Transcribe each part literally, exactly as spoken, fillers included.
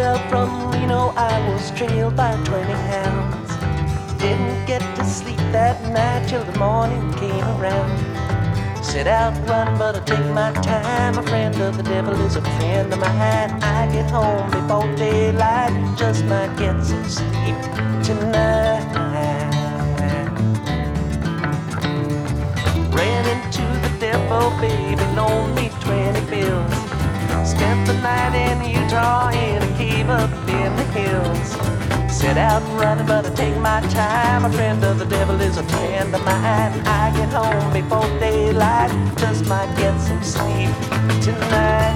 out from Reno, I was trailed by twenty hounds. Didn't get to sleep that night till the morning came around. Set out running, but I take my time. A friend of the devil is a friend of mine. I get home before daylight, just might get some sleep tonight. Ran into the devil, baby, loaned me twenty bills. Spent the night in Utah in a cave up in the hills. Set out running, but I take my time. A friend of the devil is a friend of mine. I get home before daylight, just might get some sleep tonight.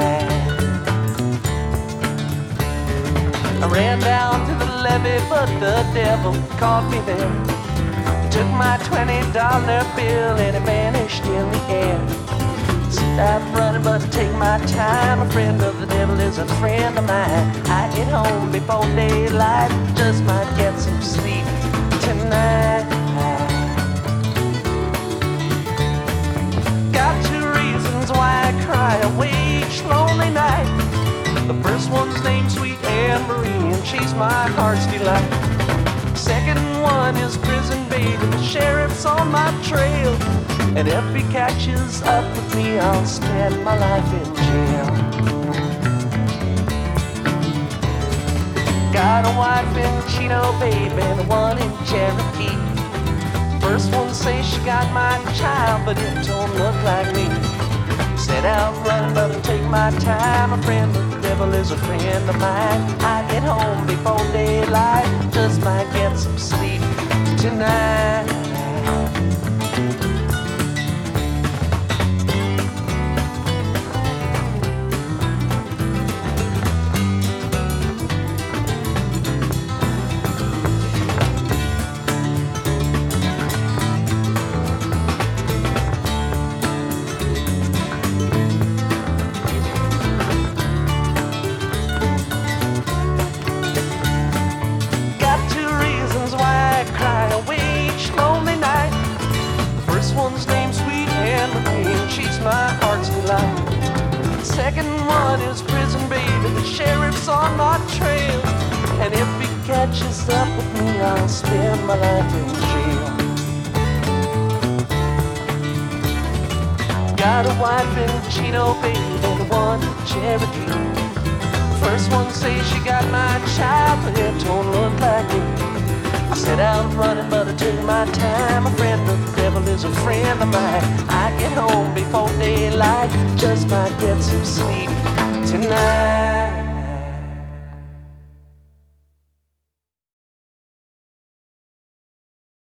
I ran down to the levee, but the devil caught me there. Took my twenty dollar bill and it vanished in the air. Stop running, but I take my time. A friend of the devil is a friend of mine. I get home before daylight, just might get some sleep tonight. Got two reasons why I cry away each lonely night. The first one's named Sweet Anne Marie, and she's my heart's delight. Second one is prison baby, the sheriff's on my trail. And if he catches up with me, I'll spend my life in jail. Got a wife in Chino, baby, and one in Cherokee. First one says she got my child, but it don't look like me. Set out running, but I take my time. A friend of the devil is a friend of mine. I get home before daylight, just might get some sleep tonight. Second one is prison baby, the sheriff's on my trail. And if he catches up with me, I'll spend my life in jail. Got a wife in Chino, baby, and one in Cherokee. First one says she got my child, but it don't look like it. I set out running, but I took my time. A friend of the devil is a friend of mine. I get home before daylight, just might get some sleep tonight.